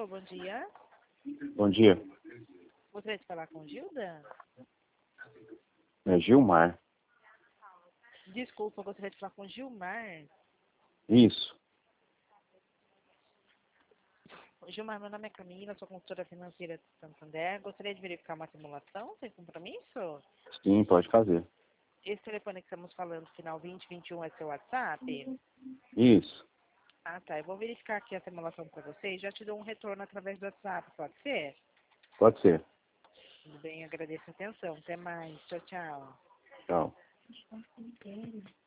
Alô, bom dia. Bom dia. Gostaria de falar com Gilda? É Gilmar. Desculpa, eu gostaria de falar com Gilmar. Isso. Gilmar, meu nome é Camila, sou consultora financeira de Santander. Gostaria de verificar uma simulação, sem compromisso? Sim, pode fazer. Esse telefone que estamos falando, final 2021, é seu WhatsApp? Isso. Ah, tá. Eu vou verificar aqui a simulação para você e já te dou um retorno através do WhatsApp, pode ser? Pode ser. Tudo bem, agradeço a atenção. Até mais. Tchau, tchau. Tchau.